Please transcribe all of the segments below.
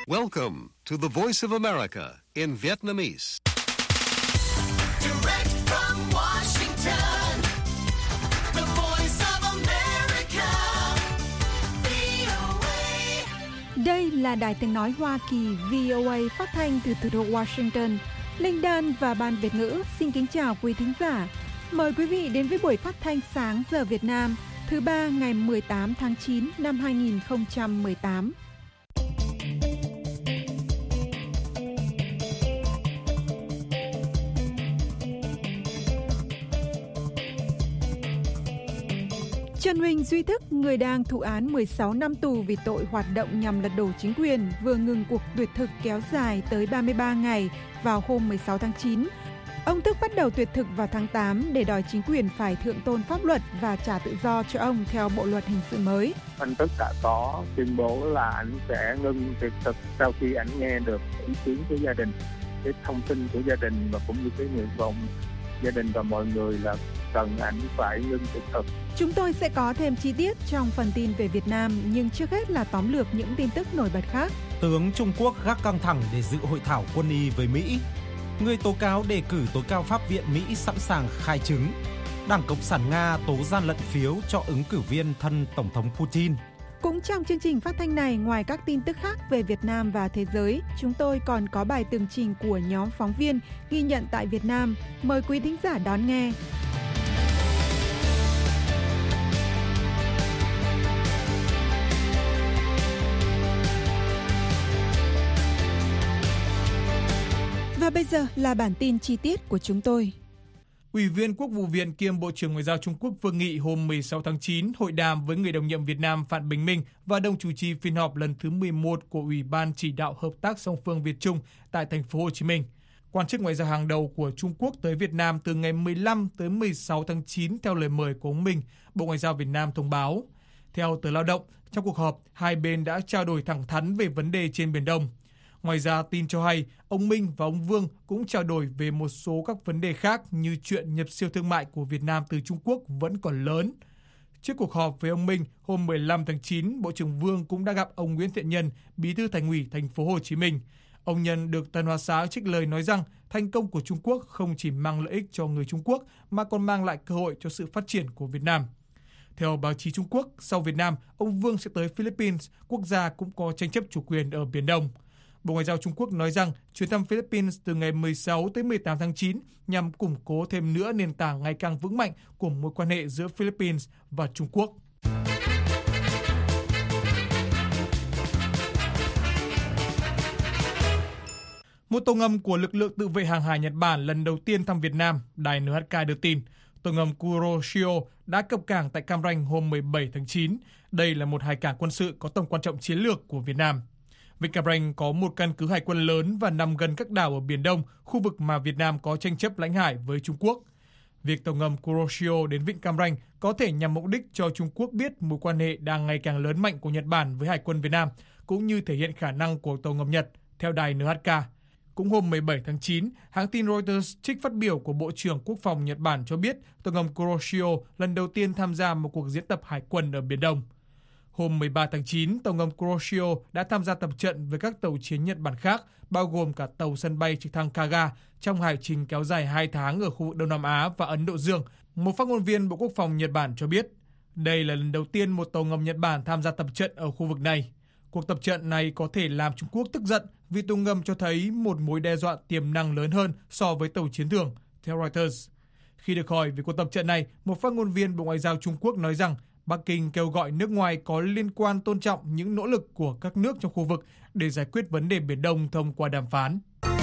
Welcome to the Voice of America in Vietnamese. Direct from Washington, the Voice of America, VOA. Đây là Đài Tiếng Nói Hoa Kỳ VOA phát thanh từ thủ đô Washington. Linh Dan và Ban Việt ngữ xin kính chào quý thính giả. Mời quý vị đến với buổi phát thanh sáng giờ Việt Nam thứ ba ngày 18 tháng 9 năm 2018. Trần Huỳnh Duy Thức, người đang thụ án 16 năm tù vì tội hoạt động nhằm lật đổ chính quyền, vừa ngừng cuộc tuyệt thực kéo dài tới 33 ngày vào hôm 16 tháng 9. Ông Thức bắt đầu tuyệt thực vào tháng 8 để đòi chính quyền phải thượng tôn pháp luật và trả tự do cho ông theo bộ luật hình sự mới. Anh Thức đã có tuyên bố là anh sẽ ngưng tuyệt thực sau khi anh nghe được ý kiến của gia đình, cái thông tin của gia đình và cũng như cái nguyện vọng gia đình và mọi người là cần anh phải ngưng tuyệt thực. Chúng tôi sẽ có thêm chi tiết trong phần tin về Việt Nam, nhưng trước hết là tóm lược những tin tức nổi bật khác. Tướng Trung Quốc gác căng thẳng để dự hội thảo quân y với Mỹ. Người tố cáo đề cử tối cao pháp viện Mỹ sẵn sàng khai chứng. Đảng Cộng sản Nga tố gian lận phiếu cho ứng cử viên thân Tổng thống Putin. Cũng trong chương trình phát thanh này, ngoài các tin tức khác về Việt Nam và thế giới, chúng tôi còn có bài tường trình của nhóm phóng viên ghi nhận tại Việt Nam. Mời quý thính giả đón nghe. Và bây giờ là bản tin chi tiết của chúng tôi. Ủy viên Quốc vụ viện kiêm Bộ trưởng Ngoại giao Trung Quốc Vương Nghị hôm 16 tháng 9 hội đàm với người đồng nhiệm Việt Nam Phạm Bình Minh và đồng chủ trì phiên họp lần thứ 11 của Ủy ban chỉ đạo hợp tác song phương Việt Trung tại thành phố Hồ Chí Minh. Quan chức ngoại giao hàng đầu của Trung Quốc tới Việt Nam từ ngày 15 tới 16 tháng 9 theo lời mời của ông Minh, Bộ Ngoại giao Việt Nam thông báo. Theo tờ Lao động, trong cuộc họp, hai bên đã trao đổi thẳng thắn về vấn đề trên Biển Đông. Ngoài ra, tin cho hay, ông Minh và ông Vương cũng trao đổi về một số các vấn đề khác như chuyện nhập siêu thương mại của Việt Nam từ Trung Quốc vẫn còn lớn. Trước cuộc họp với ông Minh hôm 15 tháng 9, Bộ trưởng Vương cũng đã gặp ông Nguyễn Thiện Nhân, Bí thư Thành ủy thành phố Hồ Chí Minh. Ông Nhân được Tân Hoa Xã trích lời nói rằng thành công của Trung Quốc không chỉ mang lợi ích cho người Trung Quốc mà còn mang lại cơ hội cho sự phát triển của Việt Nam. Theo báo chí Trung Quốc, sau Việt Nam, ông Vương sẽ tới Philippines, quốc gia cũng có tranh chấp chủ quyền ở Biển Đông. Bộ Ngoại giao Trung Quốc nói rằng chuyến thăm Philippines từ ngày 16 tới 18 tháng 9 nhằm củng cố thêm nữa nền tảng ngày càng vững mạnh của mối quan hệ giữa Philippines và Trung Quốc. Một tàu ngầm của lực lượng tự vệ hàng hải Nhật Bản lần đầu tiên thăm Việt Nam, đài NHK đưa tin. Tàu ngầm Kuroshio đã cập cảng tại Cam Ranh hôm 17 tháng 9. Đây là một hải cảng quân sự có tầm quan trọng chiến lược của Việt Nam. Vịnh Cam Ranh có một căn cứ hải quân lớn và nằm gần các đảo ở Biển Đông, khu vực mà Việt Nam có tranh chấp lãnh hải với Trung Quốc. Việc tàu ngầm Kuroshio đến Vịnh Cam Ranh có thể nhằm mục đích cho Trung Quốc biết mối quan hệ đang ngày càng lớn mạnh của Nhật Bản với Hải quân Việt Nam, cũng như thể hiện khả năng của tàu ngầm Nhật, theo đài NHK. Cũng hôm 17 tháng 9, hãng tin Reuters trích phát biểu của Bộ trưởng Quốc phòng Nhật Bản cho biết tàu ngầm Kuroshio lần đầu tiên tham gia một cuộc diễn tập hải quân ở Biển Đông. Hôm 13 tháng 9, tàu ngầm Kuroshio đã tham gia tập trận với các tàu chiến Nhật Bản khác, bao gồm cả tàu sân bay trực thăng Kaga, trong hải trình kéo dài 2 tháng ở khu vực Đông Nam Á và Ấn Độ Dương. Một phát ngôn viên Bộ Quốc phòng Nhật Bản cho biết, đây là lần đầu tiên một tàu ngầm Nhật Bản tham gia tập trận ở khu vực này. Cuộc tập trận này có thể làm Trung Quốc tức giận vì tàu ngầm cho thấy một mối đe dọa tiềm năng lớn hơn so với tàu chiến thường, theo Reuters. Khi được hỏi về cuộc tập trận này, một phát ngôn viên Bộ Ngoại giao Trung Quốc nói rằng Bắc Kinh kêu gọi nước ngoài có liên quan tôn trọng những nỗ lực của các nước trong khu vực để giải quyết vấn đề Biển Đông thông qua đàm phán.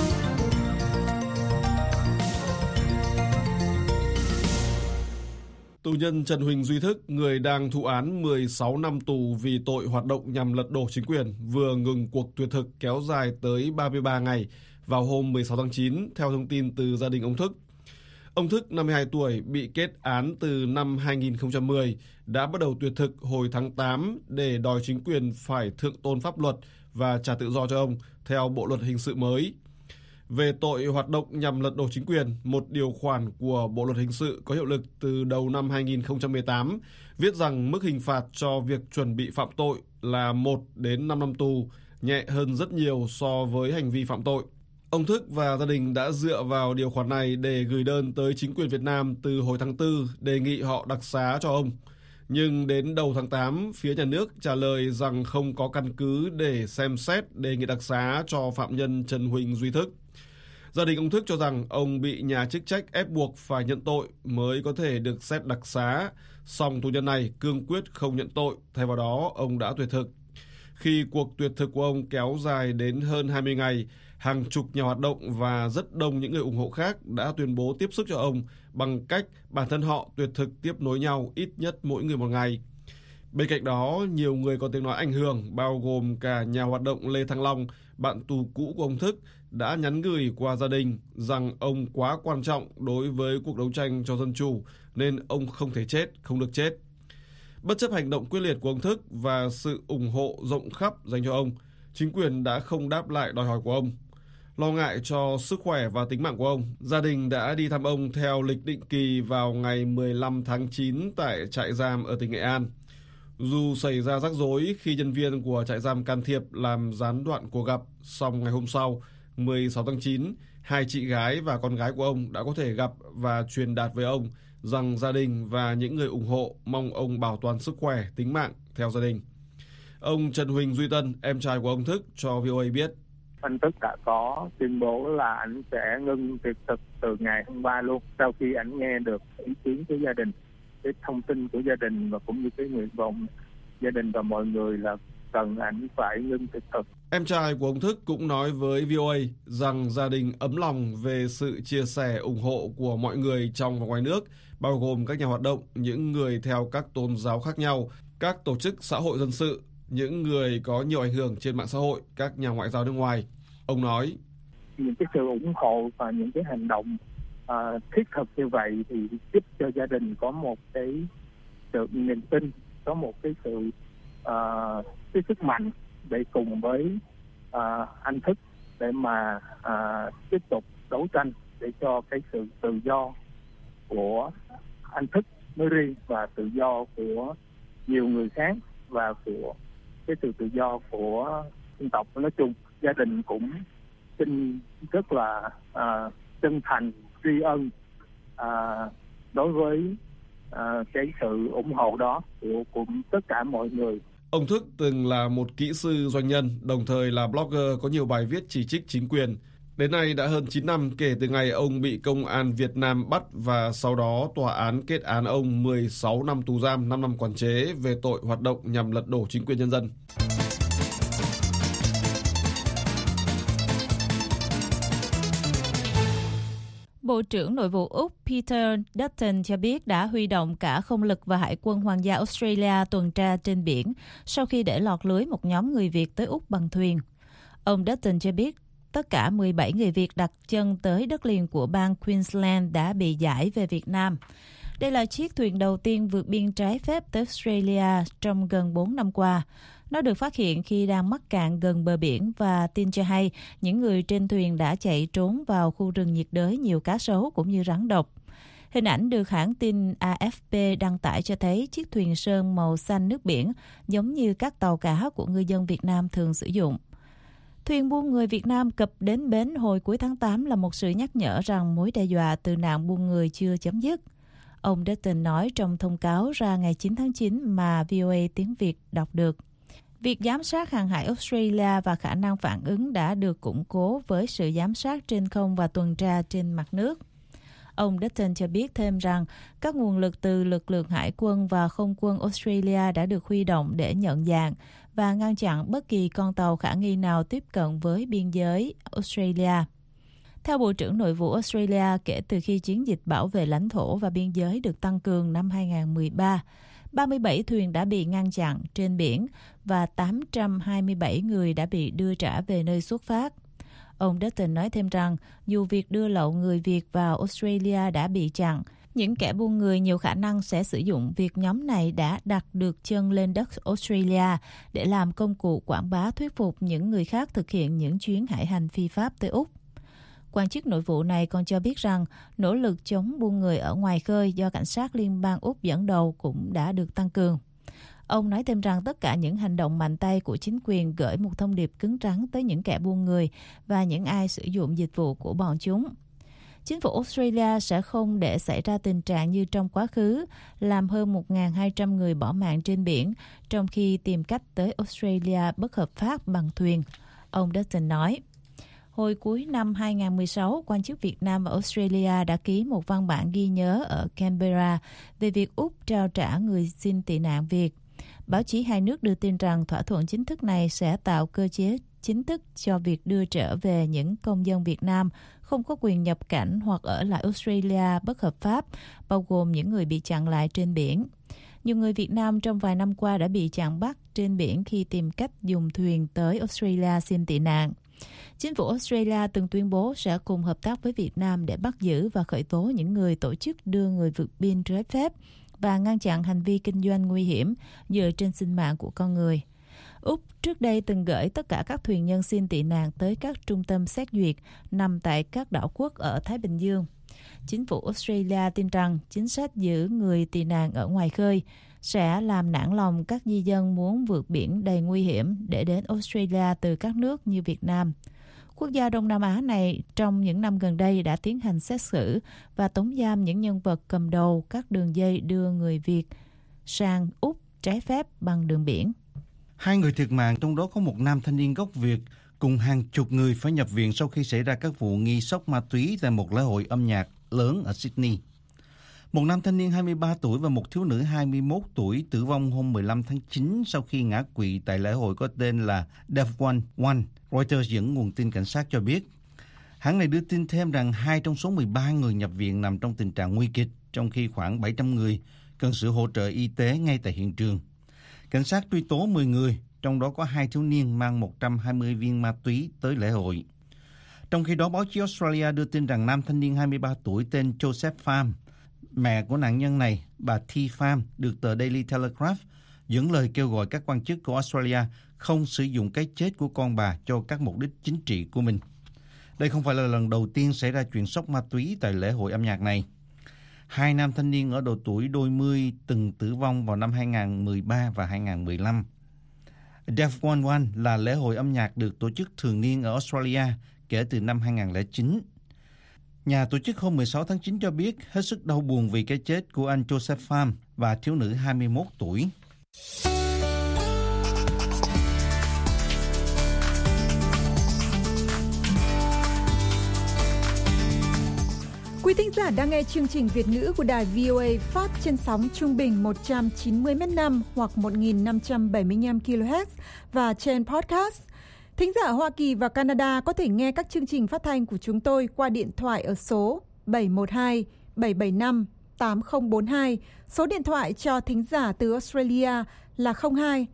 Tù nhân Trần Huỳnh Duy Thức, người đang thụ án 16 năm tù vì tội hoạt động nhằm lật đổ chính quyền, vừa ngừng cuộc tuyệt thực kéo dài tới 33 ngày vào hôm 16 tháng 9, theo thông tin từ gia đình ông Thức. Ông Thức, 52 tuổi, bị kết án từ năm 2010, đã bắt đầu tuyệt thực hồi tháng 8 để đòi chính quyền phải thượng tôn pháp luật và trả tự do cho ông, theo bộ luật hình sự mới. Về tội hoạt động nhằm lật đổ chính quyền, một điều khoản của Bộ luật hình sự có hiệu lực từ đầu năm 2018 viết rằng mức hình phạt cho việc chuẩn bị phạm tội là 1 đến 5 năm tù, nhẹ hơn rất nhiều so với hành vi phạm tội. Ông Thức và gia đình đã dựa vào điều khoản này để gửi đơn tới chính quyền Việt Nam từ hồi tháng 4 đề nghị họ đặc xá cho ông. Nhưng đến đầu tháng 8, phía nhà nước trả lời rằng không có căn cứ để xem xét đề nghị đặc xá cho phạm nhân Trần Huỳnh Duy Thức. Gia đình ông Thức cho rằng ông bị nhà chức trách ép buộc phải nhận tội mới có thể được xét đặc xá, song tù nhân này cương quyết không nhận tội, thay vào đó ông đã tuyệt thực. Khi cuộc tuyệt thực của ông kéo dài đến hơn 20 ngày, hàng chục nhà hoạt động và rất đông những người ủng hộ khác đã tuyên bố tiếp sức cho ông bằng cách bản thân họ tuyệt thực tiếp nối nhau ít nhất mỗi người một ngày. Bên cạnh đó, nhiều người có tiếng nói ảnh hưởng, bao gồm cả nhà hoạt động Lê Thăng Long, bạn tù cũ của ông Thức, đã nhắn gửi qua gia đình rằng ông quá quan trọng đối với cuộc đấu tranh cho dân chủ nên ông không thể chết, không được chết. Bất chấp hành động quyết liệt của ông Thức và sự ủng hộ rộng khắp dành cho ông, chính quyền đã không đáp lại đòi hỏi của ông. Lo ngại cho sức khỏe và tính mạng của ông, gia đình đã đi thăm ông theo lịch định kỳ vào ngày 15 tháng 9 tại trại giam ở tỉnh Nghệ An. Dù xảy ra rắc rối khi nhân viên của trại giam can thiệp làm gián đoạn cuộc gặp, song ngày hôm sau, 16 tháng 9, hai chị gái và con gái của ông đã có thể gặp và truyền đạt với ông rằng gia đình và những người ủng hộ mong ông bảo toàn sức khỏe, tính mạng theo gia đình. Ông Trần Huỳnh Duy Tân, em trai của ông Thức, cho VOA biết. Anh Thức đã có tuyên bố là anh sẽ ngưng tuyệt thực từ ngày hôm qua luôn, sau khi anh nghe được ý kiến của gia đình, cái thông tin của gia đình và cũng như cái nguyện vọng gia đình và mọi người là cần anh phải ngưng tuyệt thực. Em trai của ông Thức cũng nói với VOA rằng gia đình ấm lòng về sự chia sẻ ủng hộ của mọi người trong và ngoài nước, bao gồm các nhà hoạt động, những người theo các tôn giáo khác nhau, các tổ chức xã hội dân sự, những người có nhiều ảnh hưởng trên mạng xã hội, các nhà ngoại giao nước ngoài. Ông nói, những cái sự ủng hộ và những cái hành động thiết thực như vậy thì giúp cho gia đình có một cái sự niềm tin, có một cái sự cái sức mạnh để cùng với anh Thức để mà tiếp tục đấu tranh để cho cái sự tự do của anh Thức nói riêng và tự do của nhiều người khác và của cái sự tự do của dân tộc nói chung. Gia đình cũng xin rất là chân thành tri ân đối với cái sự ủng hộ đó của tất cả mọi người. Ông Thức từng là một kỹ sư doanh nhân, đồng thời là blogger có nhiều bài viết chỉ trích chính quyền. Đến nay đã hơn 9 năm kể từ ngày ông bị công an Việt Nam bắt và sau đó tòa án kết án ông 16 năm tù giam, 5 năm quản chế về tội hoạt động nhằm lật đổ chính quyền nhân dân. Bộ trưởng Nội vụ Úc Peter Dutton cho biết đã huy động cả không lực và hải quân Hoàng gia Australia tuần tra trên biển sau khi để lọt lưới một nhóm người Việt tới Úc bằng thuyền. Ông Dutton cho biết tất cả 17 người Việt đặt chân tới đất liền của bang Queensland đã bị giải về Việt Nam. Đây là chiếc thuyền đầu tiên vượt biên trái phép tới Australia trong gần 4 năm qua. Nó được phát hiện khi đang mắc cạn gần bờ biển và tin cho hay những người trên thuyền đã chạy trốn vào khu rừng nhiệt đới nhiều cá sấu cũng như rắn độc. Hình ảnh được hãng tin AFP đăng tải cho thấy chiếc thuyền sơn màu xanh nước biển giống như các tàu cá của ngư dân Việt Nam thường sử dụng. Thuyền buôn người Việt Nam cập đến bến hồi cuối tháng 8 là một sự nhắc nhở rằng mối đe dọa từ nạn buôn người chưa chấm dứt. Ông Dutton nói trong thông cáo ra ngày 9 tháng 9 mà VOA tiếng Việt đọc được. Việc giám sát hàng hải Australia và khả năng phản ứng đã được củng cố với sự giám sát trên không và tuần tra trên mặt nước. Ông Dutton cho biết thêm rằng các nguồn lực từ lực lượng hải quân và không quân Australia đã được huy động để nhận dạng và ngăn chặn bất kỳ con tàu khả nghi nào tiếp cận với biên giới Australia. Theo Bộ trưởng Nội vụ Australia, kể từ khi chiến dịch bảo vệ lãnh thổ và biên giới được tăng cường năm 2013, 37 thuyền đã bị ngăn chặn trên biển và 827 người đã bị đưa trả về nơi xuất phát. Ông Dutton nói thêm rằng dù việc đưa lậu người Việt vào Australia đã bị chặn, những kẻ buôn người nhiều khả năng sẽ sử dụng việc nhóm này đã đặt được chân lên đất Australia để làm công cụ quảng bá thuyết phục những người khác thực hiện những chuyến hải hành phi pháp tới Úc. Quan chức nội vụ này còn cho biết rằng nỗ lực chống buôn người ở ngoài khơi do cảnh sát liên bang Úc dẫn đầu cũng đã được tăng cường. Ông nói thêm rằng tất cả những hành động mạnh tay của chính quyền gửi một thông điệp cứng rắn tới những kẻ buôn người và những ai sử dụng dịch vụ của bọn chúng. Chính phủ Australia sẽ không để xảy ra tình trạng như trong quá khứ, làm hơn 1.200 người bỏ mạng trên biển, trong khi tìm cách tới Australia bất hợp pháp bằng thuyền, ông Dutton nói. Hồi cuối năm 2016, quan chức Việt Nam và Australia đã ký một văn bản ghi nhớ ở Canberra về việc Úc trao trả người xin tị nạn Việt. Báo chí hai nước đưa tin rằng thỏa thuận chính thức này sẽ tạo cơ chế chính thức cho việc đưa trở về những công dân Việt Nam không có quyền nhập cảnh hoặc ở lại Australia bất hợp pháp, bao gồm những người bị chặn lại trên biển. Nhiều người Việt Nam trong vài năm qua đã bị chặn bắt trên biển khi tìm cách dùng thuyền tới Australia xin tị nạn. Chính phủ Australia từng tuyên bố sẽ cùng hợp tác với Việt Nam để bắt giữ và khởi tố những người tổ chức đưa người vượt biên trái phép và ngăn chặn hành vi kinh doanh nguy hiểm dựa trên sinh mạng của con người. Úc trước đây từng gửi tất cả các thuyền nhân xin tị nạn tới các trung tâm xét duyệt nằm tại các đảo quốc ở Thái Bình Dương. Chính phủ Australia tin rằng chính sách giữ người tị nạn ở ngoài khơi sẽ làm nản lòng các di dân muốn vượt biển đầy nguy hiểm để đến Australia từ các nước như Việt Nam. Quốc gia Đông Nam Á này trong những năm gần đây đã tiến hành xét xử và tống giam những nhân vật cầm đầu các đường dây đưa người Việt sang Úc trái phép bằng đường biển. 2 người thiệt mạng, trong đó có một nam thanh niên gốc Việt, cùng hàng chục người phải nhập viện sau khi xảy ra các vụ nghi sốc ma túy tại một lễ hội âm nhạc lớn ở Sydney. Một nam thanh niên 23 tuổi và một thiếu nữ 21 tuổi tử vong hôm 15 tháng 9 sau khi ngã quỵ tại lễ hội có tên là Devon One, Reuters dẫn nguồn tin cảnh sát cho biết. Hãng này đưa tin thêm rằng 2 trong số 13 người nhập viện nằm trong tình trạng nguy kịch, trong khi khoảng 700 người cần sự hỗ trợ y tế ngay tại hiện trường. Cảnh sát truy tố 10 người, trong đó có 2 thiếu niên mang 120 viên ma túy tới lễ hội. Trong khi đó, báo chí Australia đưa tin rằng nam thanh niên 23 tuổi tên Joseph Pham, mẹ của nạn nhân này, bà T. Pham, được tờ Daily Telegraph dẫn lời kêu gọi các quan chức của Australia không sử dụng cái chết của con bà cho các mục đích chính trị của mình. Đây không phải là lần đầu tiên xảy ra chuyện sốc ma túy tại lễ hội âm nhạc này. 2 nam thanh niên ở độ tuổi đôi mươi từng tử vong vào năm 2013 và 2015. Devon One là lễ hội âm nhạc được tổ chức thường niên ở Australia kể từ năm 2009. Nhà tổ chức hôm 16 tháng 9 cho biết hết sức đau buồn vì cái chết của anh Joseph Pham và thiếu nữ 21 tuổi. Quý thính giả đang nghe chương trình Việt ngữ của đài VOA phát trên sóng trung bình 190 m/5 hoặc 1.575 kHz và trên podcast. Thính giả ở Hoa Kỳ và Canada có thể nghe các chương trình phát thanh của chúng tôi qua điện thoại ở số 712 775 8042. Số điện thoại cho thính giả từ Australia là 02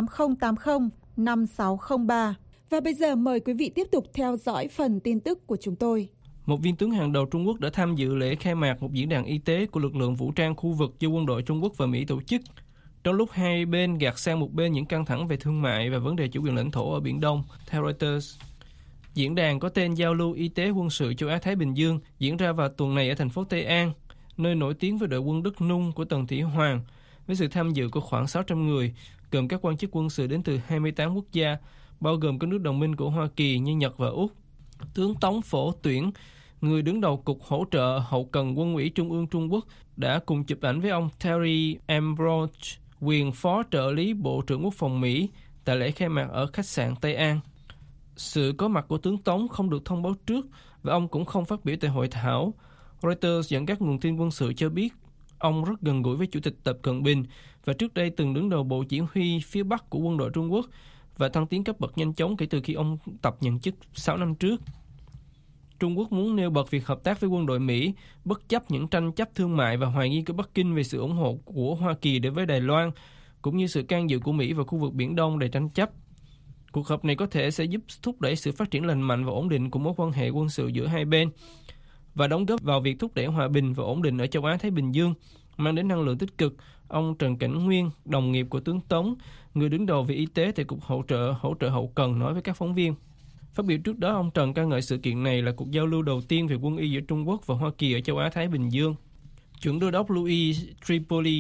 8080 5603. Và bây giờ mời quý vị tiếp tục theo dõi phần tin tức của chúng tôi. Một viên tướng hàng đầu Trung Quốc đã tham dự lễ khai mạc một diễn đàn y tế của lực lượng vũ trang khu vực do quân đội Trung Quốc và Mỹ tổ chức. Trong lúc hai bên gạt sang một bên những căng thẳng về thương mại và vấn đề chủ quyền lãnh thổ ở Biển Đông, theo Reuters. Diễn đàn có tên Giao lưu Y tế quân sự châu Á-Thái Bình Dương diễn ra vào tuần này ở thành phố Tây An, nơi nổi tiếng với đội quân Đức Nung của Tần Thủy Hoàng, với sự tham dự của khoảng 600 người, gồm các quan chức quân sự đến từ 28 quốc gia, bao gồm các nước đồng minh của Hoa Kỳ như Nhật và Úc. Tướng Tống Phổ Tuyển, người đứng đầu Cục Hỗ trợ Hậu cần Quân ủy Trung ương Trung Quốc, đã cùng chụp ảnh với ông Terry Ambrose, quyền Phó trợ lý Bộ trưởng Quốc phòng Mỹ, tại lễ khai mạc ở khách sạn Tây An. Sự có mặt của tướng Tống không được thông báo trước và ông cũng không phát biểu tại hội thảo. Reuters dẫn các nguồn tin quân sự cho biết ông rất gần gũi với Chủ tịch Tập Cận Bình và trước đây từng đứng đầu Bộ Chỉ huy phía Bắc của quân đội Trung Quốc và thăng tiến cấp bậc nhanh chóng kể từ khi ông Tập nhận chức 6 năm trước. Trung Quốc muốn nêu bật việc hợp tác với quân đội Mỹ, bất chấp những tranh chấp thương mại và hoài nghi của Bắc Kinh về sự ủng hộ của Hoa Kỳ đối với Đài Loan, cũng như sự can dự của Mỹ vào khu vực Biển Đông đầy tranh chấp. Cuộc họp này có thể sẽ giúp thúc đẩy sự phát triển lành mạnh và ổn định của mối quan hệ quân sự giữa hai bên và đóng góp vào việc thúc đẩy hòa bình và ổn định ở châu Á-Thái Bình Dương, mang đến năng lượng tích cực, ông Trần Cảnh Nguyên, đồng nghiệp của tướng Tống, người đứng đầu về y tế tại Cục Hỗ trợ Hậu cần, nói với các phóng viên. Phát biểu trước đó, ông Trần ca ngợi sự kiện này là cuộc giao lưu đầu tiên về quân y giữa Trung Quốc và Hoa Kỳ ở châu Á-Thái Bình Dương. Chuẩn đô đốc Louis Tripoli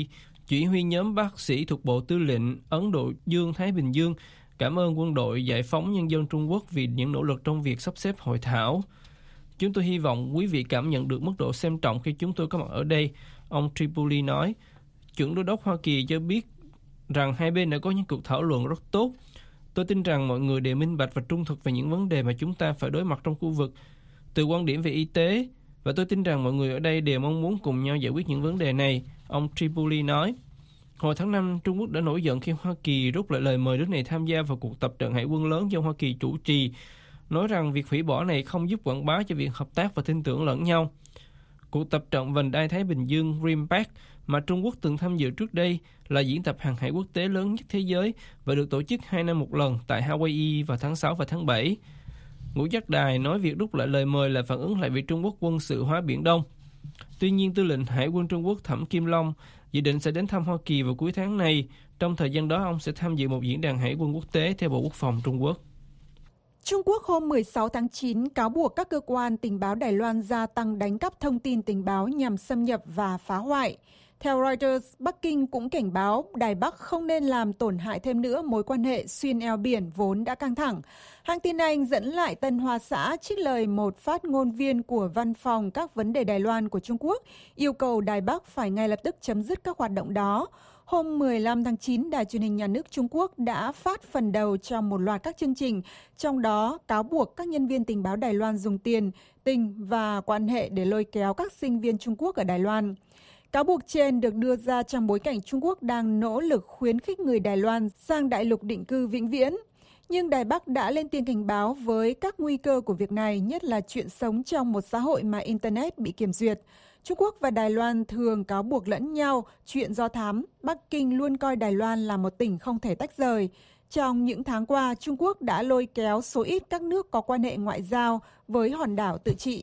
chỉ huy nhóm bác sĩ thuộc Bộ Tư lệnh Ấn Độ Dương-Thái Bình Dương cảm ơn quân đội giải phóng nhân dân Trung Quốc vì những nỗ lực trong việc sắp xếp hội thảo. Chúng tôi hy vọng quý vị cảm nhận được mức độ xem trọng khi chúng tôi có mặt ở đây, ông Tripoli nói. Trưởng đô đốc Hoa Kỳ cho biết rằng hai bên đã có những cuộc thảo luận rất tốt. Tôi tin rằng mọi người đều minh bạch và trung thực về những vấn đề mà chúng ta phải đối mặt trong khu vực, từ quan điểm về y tế, và tôi tin rằng mọi người ở đây đều mong muốn cùng nhau giải quyết những vấn đề này, ông Tripoli nói. Hồi tháng 5, Trung Quốc đã nổi giận khi Hoa Kỳ rút lại lời mời nước này tham gia vào cuộc tập trận hải quân lớn do Hoa Kỳ chủ trì, nói rằng việc hủy bỏ này không giúp quảng bá cho việc hợp tác và tin tưởng lẫn nhau. Cuộc tập trận vành đai Thái Bình Dương RIMPAC mà Trung Quốc từng tham dự trước đây là diễn tập hàng hải quốc tế lớn nhất thế giới và được tổ chức 2 năm một lần tại Hawaii vào tháng 6 và tháng 7. Ngũ Giác Đài nói việc rút lại lời mời là phản ứng lại việc Trung Quốc quân sự hóa Biển Đông. Tuy nhiên, Tư lệnh Hải quân Trung Quốc Thẩm Kim Long dự định sẽ đến thăm Hoa Kỳ vào cuối tháng này. Trong thời gian đó, ông sẽ tham dự một diễn đàn hải quân quốc tế theo Bộ Quốc phòng Trung Quốc. Trung Quốc hôm 16 tháng 9 cáo buộc các cơ quan tình báo Đài Loan gia tăng đánh cắp thông tin tình báo nhằm xâm nhập và phá hoại. Theo Reuters, Bắc Kinh cũng cảnh báo Đài Bắc không nên làm tổn hại thêm nữa mối quan hệ xuyên eo biển vốn đã căng thẳng. Hãng tin Anh dẫn lại Tân Hoa Xã trích lời một phát ngôn viên của Văn phòng các vấn đề Đài Loan của Trung Quốc, yêu cầu Đài Bắc phải ngay lập tức chấm dứt các hoạt động đó. Hôm 15 tháng 9, Đài truyền hình nhà nước Trung Quốc đã phát phần đầu trong một loạt các chương trình, trong đó cáo buộc các nhân viên tình báo Đài Loan dùng tiền, tình và quan hệ để lôi kéo các sinh viên Trung Quốc ở Đài Loan. Cáo buộc trên được đưa ra trong bối cảnh Trung Quốc đang nỗ lực khuyến khích người Đài Loan sang đại lục định cư vĩnh viễn. Nhưng Đài Bắc đã lên tiếng cảnh báo với các nguy cơ của việc này, nhất là chuyện sống trong một xã hội mà Internet bị kiểm duyệt. Trung Quốc và Đài Loan thường cáo buộc lẫn nhau chuyện do thám. Bắc Kinh luôn coi Đài Loan là một tỉnh không thể tách rời. Trong những tháng qua, Trung Quốc đã lôi kéo số ít các nước có quan hệ ngoại giao với hòn đảo tự trị.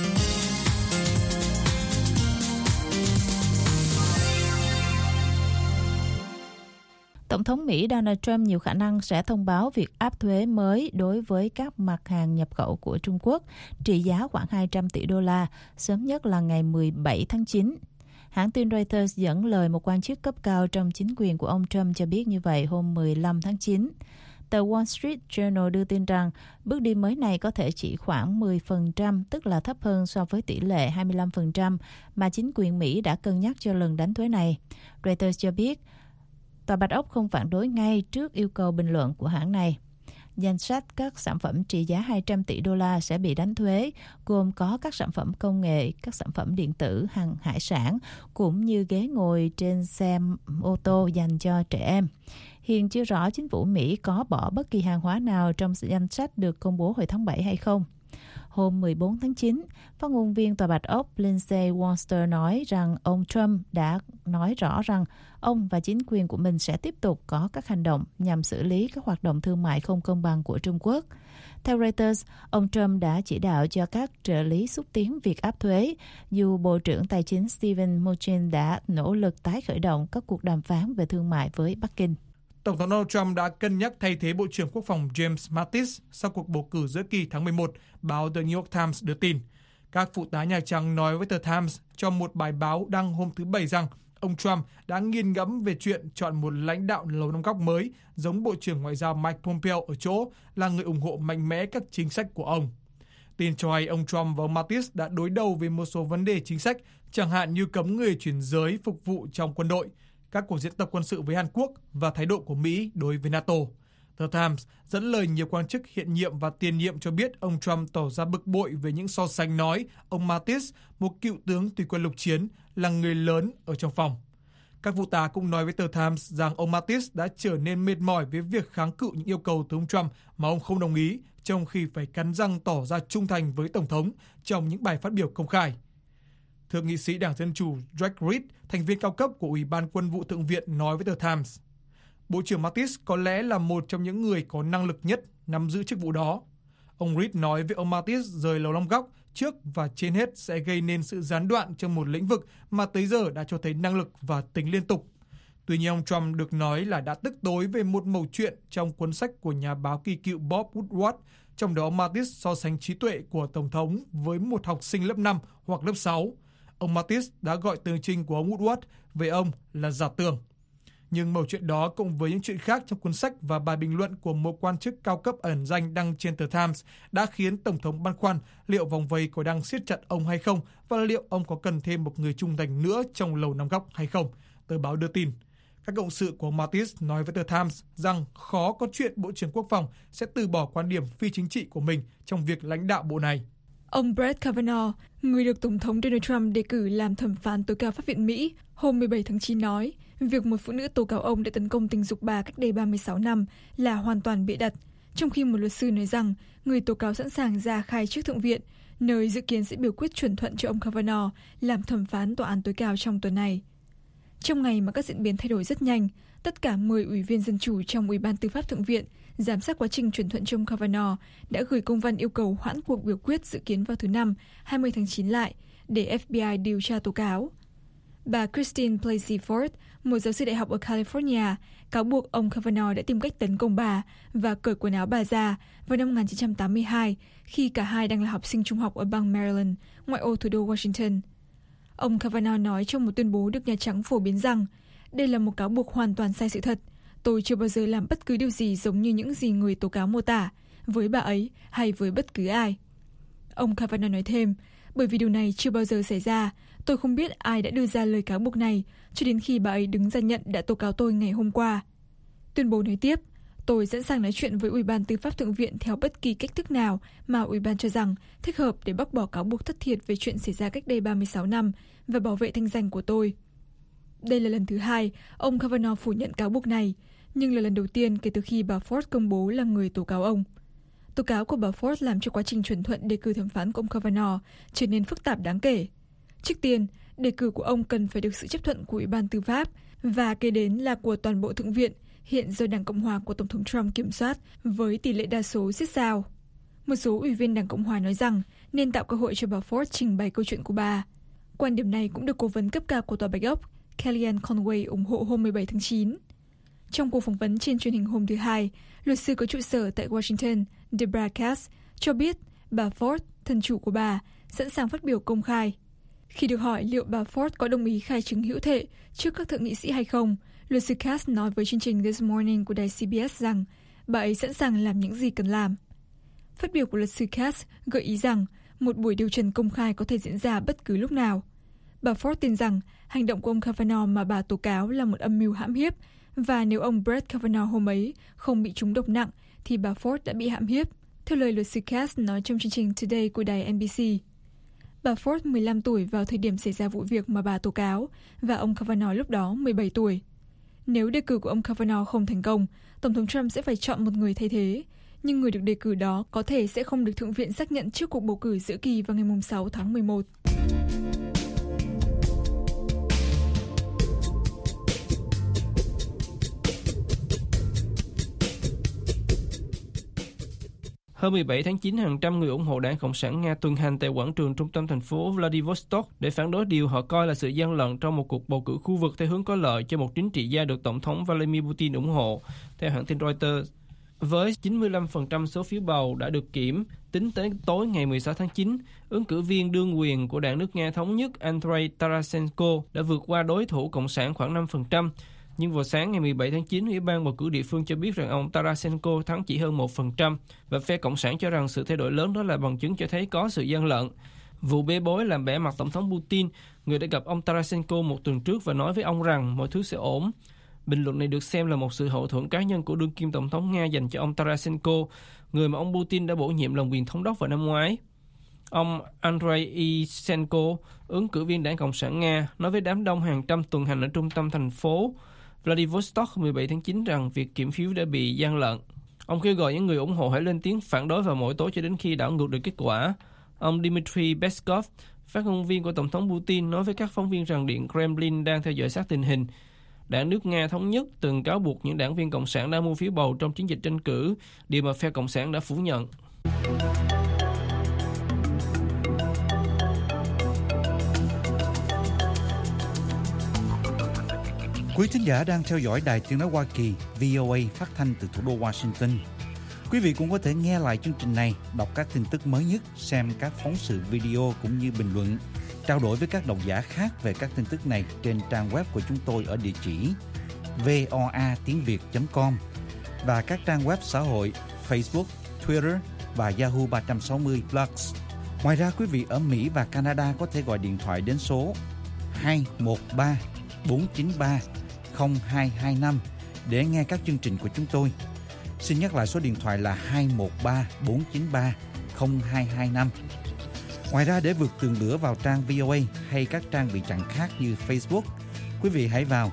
Tổng thống Mỹ Donald Trump nhiều khả năng sẽ thông báo việc áp thuế mới đối với các mặt hàng nhập khẩu của Trung Quốc, trị giá khoảng 200 tỷ đô la, sớm nhất là ngày 17 tháng 9. Hãng tin Reuters dẫn lời một quan chức cấp cao trong chính quyền của ông Trump cho biết như vậy hôm 15 tháng 9. Tờ Wall Street Journal đưa tin rằng bước đi mới này có thể chỉ khoảng 10%, tức là thấp hơn so với tỷ lệ 25% mà chính quyền Mỹ đã cân nhắc cho lần đánh thuế này. Reuters cho biết Tòa Bạch Ốc không phản đối ngay trước yêu cầu bình luận của hãng này. Danh sách các sản phẩm trị giá 200 tỷ đô la sẽ bị đánh thuế, gồm có các sản phẩm công nghệ, các sản phẩm điện tử, hàng hải sản, cũng như ghế ngồi trên xe ô tô dành cho trẻ em. Hiện chưa rõ chính phủ Mỹ có bỏ bất kỳ hàng hóa nào trong danh sách được công bố hồi tháng 7 hay không. Hôm 14 tháng 9, phát ngôn viên Tòa Bạch Ốc Lindsey Wonster nói rằng ông Trump đã nói rõ rằng ông và chính quyền của mình sẽ tiếp tục có các hành động nhằm xử lý các hoạt động thương mại không công bằng của Trung Quốc. Theo Reuters, ông Trump đã chỉ đạo cho các trợ lý xúc tiến việc áp thuế, dù Bộ trưởng Tài chính Steven Mnuchin đã nỗ lực tái khởi động các cuộc đàm phán về thương mại với Bắc Kinh. Tổng thống Donald Trump đã cân nhắc thay thế Bộ trưởng Quốc phòng James Mattis sau cuộc bầu cử giữa kỳ tháng 11, báo The New York Times đưa tin. Các phụ tá Nhà Trắng nói với The Times trong một bài báo đăng hôm thứ Bảy rằng ông Trump đã nghiền ngẫm về chuyện chọn một lãnh đạo Lầu Năm Góc mới giống Bộ trưởng Ngoại giao Mike Pompeo ở chỗ là người ủng hộ mạnh mẽ các chính sách của ông. Tin cho hay ông Trump và ông Mattis đã đối đầu về một số vấn đề chính sách, chẳng hạn như cấm người chuyển giới phục vụ trong quân đội, các cuộc diễn tập quân sự với Hàn Quốc và thái độ của Mỹ đối với NATO. The Times dẫn lời nhiều quan chức hiện nhiệm và tiền nhiệm cho biết ông Trump tỏ ra bực bội về những so sánh nói ông Mattis, một cựu tướng tùy quân lục chiến, là người lớn ở trong phòng. Các phụ tá cũng nói với The Times rằng ông Mattis đã trở nên mệt mỏi với việc kháng cự những yêu cầu từ ông Trump mà ông không đồng ý, trong khi phải cắn răng tỏ ra trung thành với Tổng thống trong những bài phát biểu công khai. Thượng nghị sĩ Đảng Dân Chủ Jack Reed, thành viên cao cấp của Ủy ban Quân vụ Thượng viện, nói với The Times, Bộ trưởng Mattis có lẽ là một trong những người có năng lực nhất nắm giữ chức vụ đó. Ông Reed nói với ông Mattis rời Lầu Năm Góc trước và trên hết sẽ gây nên sự gián đoạn trong một lĩnh vực mà tới giờ đã cho thấy năng lực và tính liên tục. Tuy nhiên, ông Trump được nói là đã tức tối về một mẩu chuyện trong cuốn sách của nhà báo kỳ cựu Bob Woodward, trong đó Mattis so sánh trí tuệ của Tổng thống với một học sinh lớp 5 hoặc lớp 6. ông Mattis đã gọi tường trình của ông Woodward về ông là giả tưởng. Nhưng mẩu chuyện đó cộng với những chuyện khác trong cuốn sách và bài bình luận của một quan chức cao cấp ẩn danh đăng trên tờ Times đã khiến Tổng thống băn khoăn liệu vòng vây có đang siết chặt ông hay không và liệu ông có cần thêm một người trung thành nữa trong Lầu Năm Góc hay không, tờ báo đưa tin. Các cộng sự của Mattis nói với tờ Times rằng khó có chuyện Bộ trưởng Quốc phòng sẽ từ bỏ quan điểm phi chính trị của mình trong việc lãnh đạo bộ này. Ông Brett Kavanaugh, người được Tổng thống Donald Trump đề cử làm thẩm phán tối cao Pháp viện Mỹ, hôm 17 tháng 9 nói, việc một phụ nữ tố cáo ông đã tấn công tình dục bà cách đây 36 năm là hoàn toàn bịa đặt, trong khi một luật sư nói rằng người tố cáo sẵn sàng ra khai trước Thượng viện, nơi dự kiến sẽ biểu quyết chuẩn thuận cho ông Kavanaugh làm thẩm phán tòa án tối cao trong tuần này. Trong ngày mà các diễn biến thay đổi rất nhanh, tất cả 10 ủy viên dân chủ trong Ủy ban Tư pháp Thượng viện giám sát quá trình chuẩn thuận cho ông Kavanaugh đã gửi công văn yêu cầu hoãn cuộc biểu quyết dự kiến vào thứ Năm, 20 tháng 9 lại, để FBI điều tra tố cáo. Bà Christine Blasey Ford, một giáo sư đại học ở California, cáo buộc ông Kavanaugh đã tìm cách tấn công bà và cởi quần áo bà ra vào năm 1982 khi cả hai đang là học sinh trung học ở bang Maryland, ngoại ô thủ đô Washington. Ông Kavanaugh nói trong một tuyên bố được Nhà Trắng phổ biến rằng đây là một cáo buộc hoàn toàn sai sự thật. Tôi chưa bao giờ làm bất cứ điều gì giống như những gì người tố cáo mô tả, với bà ấy hay với bất cứ ai. Ông Kavanaugh nói thêm, bởi vì điều này chưa bao giờ xảy ra, tôi không biết ai đã đưa ra lời cáo buộc này cho đến khi bà ấy đứng ra nhận đã tố cáo tôi ngày hôm qua. Tuyên bố nói tiếp, tôi sẵn sàng nói chuyện với Ủy ban Tư pháp Thượng viện theo bất kỳ cách thức nào mà Ủy ban cho rằng thích hợp để bác bỏ cáo buộc thất thiệt về chuyện xảy ra cách đây 36 năm và bảo vệ thanh danh của tôi. Đây là lần thứ hai ông Kavanaugh phủ nhận cáo buộc này, nhưng là lần đầu tiên kể từ khi bà Ford công bố là người tố cáo ông. Tố cáo của bà Ford làm cho quá trình chuẩn thuận đề cử thẩm phán của ông Kavanaugh trở nên phức tạp đáng kể. Trước tiên, đề cử của ông cần phải được sự chấp thuận của Ủy ban Tư pháp và kế đến là của toàn bộ Thượng viện, hiện do Đảng Cộng hòa của Tổng thống Trump kiểm soát với tỷ lệ đa số siết sao. Một số ủy viên Đảng Cộng hòa nói rằng nên tạo cơ hội cho bà Ford trình bày câu chuyện của bà. Quan điểm này cũng được cố vấn cấp cao của Tòa Bạch Ốc Kellyanne Conway ủng hộ hôm 17 tháng 9. Trong cuộc phỏng vấn trên truyền hình hôm thứ Hai, luật sư có trụ sở tại Washington, Deborah Katz, cho biết bà Ford, thân chủ của bà, sẵn sàng phát biểu công khai. Khi được hỏi liệu bà Ford có đồng ý khai chứng hữu thệ trước các thượng nghị sĩ hay không, luật sư Katz nói với chương trình This Morning của đài CBS rằng bà ấy sẵn sàng làm những gì cần làm. Phát biểu của luật sư Katz gợi ý rằng một buổi điều trần công khai có thể diễn ra bất cứ lúc nào. Bà Ford tin rằng hành động của ông Kavanaugh mà bà tố cáo là một âm mưu hãm hiếp, và nếu ông Brett Kavanaugh hôm ấy không bị trúng độc nặng thì bà Ford đã bị hãm hiếp, theo lời luật sư Katz nói trong chương trình Today của đài NBC. Bà Ford 15 tuổi vào thời điểm xảy ra vụ việc mà bà tố cáo, và ông Kavanaugh lúc đó 17 tuổi. Nếu đề cử của ông Kavanaugh không thành công, Tổng thống Trump sẽ phải chọn một người thay thế, nhưng người được đề cử đó có thể sẽ không được Thượng viện xác nhận trước cuộc bầu cử giữa kỳ vào ngày 6 tháng 11. Hôm 17 tháng 9, hàng trăm người ủng hộ Đảng Cộng sản Nga tuần hành tại quảng trường trung tâm thành phố Vladivostok để phản đối điều họ coi là sự gian lận trong một cuộc bầu cử khu vực theo hướng có lợi cho một chính trị gia được Tổng thống Vladimir Putin ủng hộ, theo hãng tin Reuters. Với 95% số phiếu bầu đã được kiểm, tính tới tối ngày 16 tháng 9, ứng cử viên đương quyền của Đảng nước Nga Thống nhất Andrei Tarasenko đã vượt qua đối thủ Cộng sản khoảng 5%. Nhưng vào sáng ngày 17 tháng 9, Ủy ban bầu cử địa phương cho biết rằng ông Tarasenko thắng chỉ hơn 1%, và phe Cộng sản cho rằng sự thay đổi lớn đó là bằng chứng cho thấy có sự gian lận. Vụ bê bối làm bẽ mặt Tổng thống Putin, người đã gặp ông Tarasenko một tuần trước và nói với ông rằng mọi thứ sẽ ổn. Bình luận này được xem là một sự hậu thuẫn cá nhân của đương kim Tổng thống Nga dành cho ông Tarasenko, người mà ông Putin đã bổ nhiệm làm quyền thống đốc vào năm ngoái. Ông Andrei Isenko, ứng cử viên Đảng Cộng sản Nga, nói với đám đông hàng trăm tuần hành ở trung tâm thành phố Vladivostok 17 tháng 9 rằng việc kiểm phiếu đã bị gian lận. Ông kêu gọi những người ủng hộ hãy lên tiếng phản đối vào mỗi tối cho đến khi đảo ngược được kết quả. Ông Dmitry Peskov, phát ngôn viên của Tổng thống Putin, nói với các phóng viên rằng Điện Kremlin đang theo dõi sát tình hình. Đảng nước Nga Thống nhất từng cáo buộc những đảng viên Cộng sản đã mua phiếu bầu trong chiến dịch tranh cử, điều mà phe Cộng sản đã phủ nhận. Quý thính giả đang theo dõi Đài Tiếng nói Hoa Kỳ VOA phát thanh từ thủ đô Washington. Quý vị cũng có thể nghe lại chương trình này, đọc các tin tức mới nhất, xem các phóng sự video cũng như bình luận Trao đổi với các độc giả khác về các tin tức này trên trang web của chúng tôi ở địa chỉ voatiengviet.com và các trang web xã hội Facebook, Twitter và Yahoo 360 Plus. Ngoài ra, quý vị ở Mỹ và Canada có thể gọi điện thoại đến số 213 493 0225 để nghe các chương trình của chúng tôi. Xin nhắc lại số điện thoại là 213 493 0225. Ngoài ra, để vượt tường lửa vào trang VOA hay các trang bị chặn khác như Facebook, quý vị hãy vào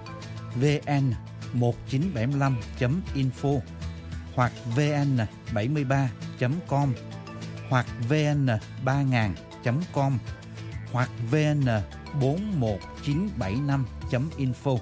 vn1975.info hoặc vn73.com hoặc vn3000.com hoặc vn41975.info.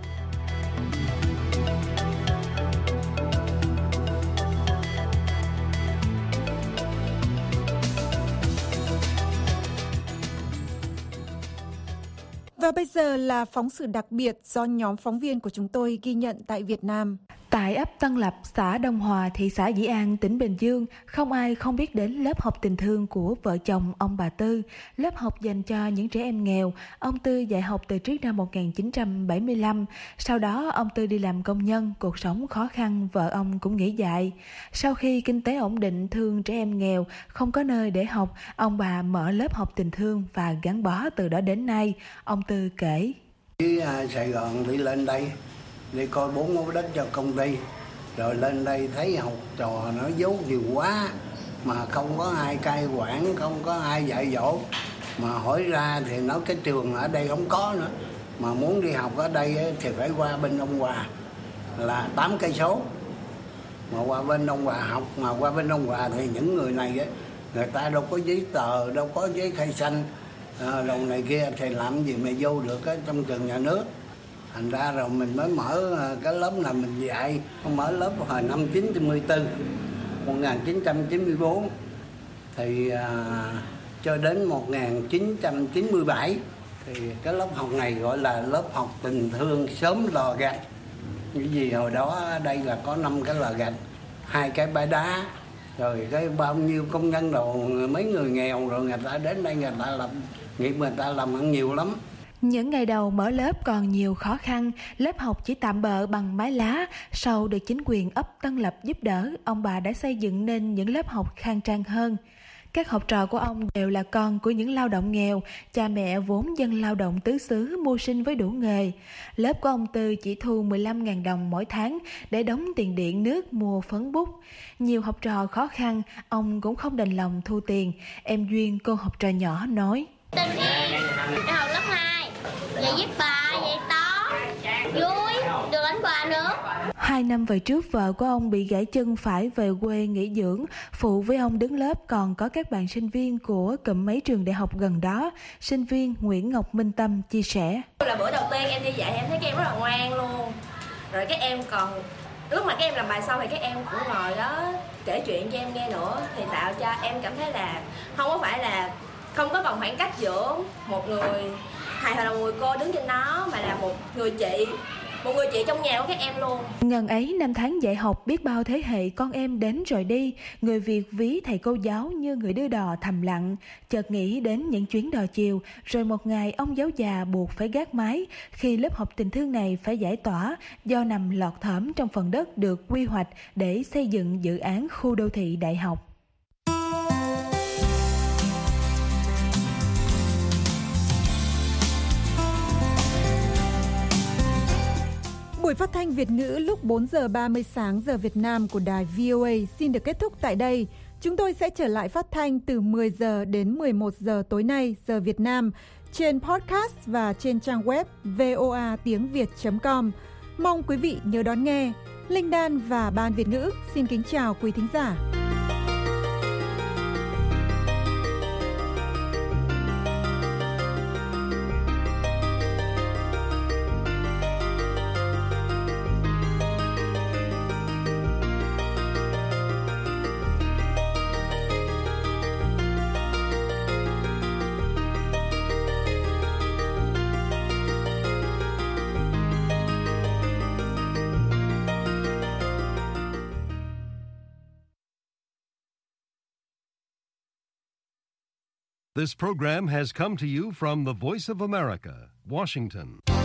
Và bây giờ là phóng sự đặc biệt do nhóm phóng viên của chúng tôi ghi nhận tại Việt Nam. Tại ấp Tân Lập, xã Đông Hòa, thị xã Dĩ An, tỉnh Bình Dương, không ai không biết đến lớp học tình thương của vợ chồng ông bà Tư. Lớp học dành cho những trẻ em nghèo. Ông Tư dạy học từ trước năm 1975. Sau đó, ông Tư đi làm công nhân, cuộc sống khó khăn, vợ ông cũng nghỉ dạy. Sau khi kinh tế ổn định, thương trẻ em nghèo, không có nơi để học, ông bà mở lớp học tình thương và gắn bó từ đó đến nay. Ông Tư kể. Sài Gòn đi lên đây đi coi 4 mẫu đất cho công ty, rồi lên đây thấy học trò nó dốt nhiều quá mà không có ai cai quản, không có ai dạy dỗ, mà hỏi ra thì nói cái trường ở đây không có nữa, mà muốn đi học ở đây thì phải qua bên Đông Hòa là 8 cây số, mà qua bên Đông Hòa học, mà qua bên Đông Hòa thì những người này người ta đâu có giấy tờ, đâu có giấy khai sinh đồ này kia, thì làm gì mà vô được trong trường nhà nước. Thành ra rồi mình mới mở cái lớp này mình dạy, mở lớp hồi năm 1994 thì cho đến 1997 thì cái lớp học này gọi là lớp học tình thương xóm Lò Gạch. Cái gì hồi đó đây là có 5 cái lò gạch, 2 cái bãi đá, rồi cái bao nhiêu công nhân đồ, mấy người nghèo, rồi người ta đến đây người ta làm nghiệp, người ta làm ăn nhiều lắm. Những ngày đầu mở lớp còn nhiều khó khăn, lớp học chỉ tạm bợ bằng mái lá. Sau được chính quyền ấp Tân Lập giúp đỡ, ông bà đã xây dựng nên những lớp học khang trang hơn. Các học trò của ông đều là con của những lao động nghèo, cha mẹ vốn dân lao động tứ xứ mưu sinh với đủ nghề. Lớp của ông Tư chỉ thu 15.000 đồng mỗi tháng để đóng tiền điện nước, mua phấn bút. Nhiều học trò khó khăn, ông cũng không đành lòng thu tiền. Em Duyên, cô học trò nhỏ nói. Tên em học lớp 2, dạy viết bài, dạy toán, vui, được đánh quà nữa. 2 năm về trước, vợ của ông bị gãy chân phải về quê nghỉ dưỡng. Phụ với ông đứng lớp còn có các bạn sinh viên của cụm mấy trường đại học gần đó. Sinh viên Nguyễn Ngọc Minh Tâm chia sẻ. Là bữa đầu tiên em đi dạy em thấy các em rất là ngoan luôn. Rồi các em còn, lúc mà các em làm bài xong thì các em cũng ngồi đó kể chuyện cho em nghe nữa. Thì tạo cho em cảm thấy là không có phải là không có còn khoảng cách giữa một người thầy hoặc là một người cô đứng trên nó, mà là một người chị trong nhà của các em luôn. Ngần ấy năm tháng dạy học, biết bao thế hệ con em đến rồi đi, người Việt ví thầy cô giáo như người đưa đò thầm lặng. Chợt nghĩ đến những chuyến đò chiều, rồi một ngày ông giáo già buộc phải gác mái khi lớp học tình thương này phải giải tỏa do nằm lọt thởm trong phần đất được quy hoạch để xây dựng dự án khu đô thị đại học. Buổi phát thanh Việt ngữ lúc 4 giờ 30 sáng giờ Việt Nam của đài VOA xin được kết thúc tại đây. Chúng tôi sẽ trở lại phát thanh từ 10 giờ đến 11 giờ tối nay giờ Việt Nam trên podcast và trên trang web voatiengviet.com. Mong quý vị nhớ đón nghe. Linh Đan và Ban Việt ngữ xin kính chào quý thính giả. This program has come to you from the Voice of America, Washington.